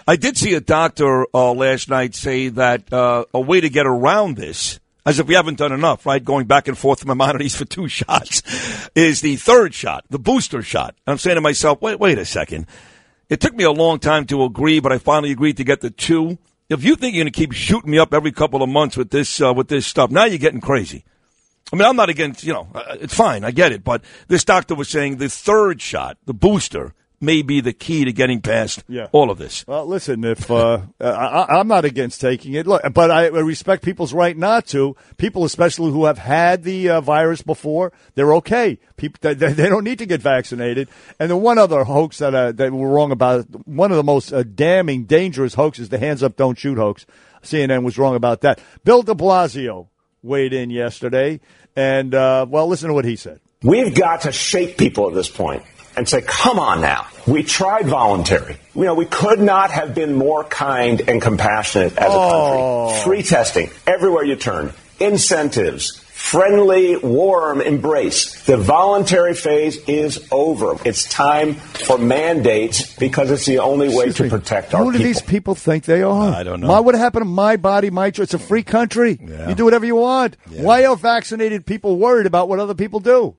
I did see a doctor last night say that a way to get around this, as if we haven't done enough, right, going back and forth from Maimonides for 2 shots, is the third shot, the booster shot. And I'm saying to myself, wait a second. It took me a long time to agree, but I finally agreed to get the 2. If you think you're going to keep shooting me up every couple of months with this stuff, now you're getting crazy. I mean, I'm not against, it's fine, I get it, but this doctor was saying the third shot, the booster, may be the key to getting past all of this. Well, listen, if I'm not against taking it, look, but I respect people's right not to. People, especially who have had the virus before, they're okay. People, they don't need to get vaccinated. And the one other hoax that we're wrong about, one of the most damning, dangerous hoaxes, the hands up, don't shoot hoax. CNN was wrong about that. Bill de Blasio weighed in yesterday, and listen to what he said. We've got to shake people at this point and say, come on now. We tried voluntary. We could not have been more kind and compassionate as a country. Free testing everywhere you turn. Incentives. Friendly, warm embrace. The voluntary phase is over. It's time for mandates because it's the only way to protect our people. Who do these people think they are? I don't know. What happened to my body, my choice? It's a free country. Yeah. You do whatever you want. Yeah. Why are vaccinated people worried about what other people do?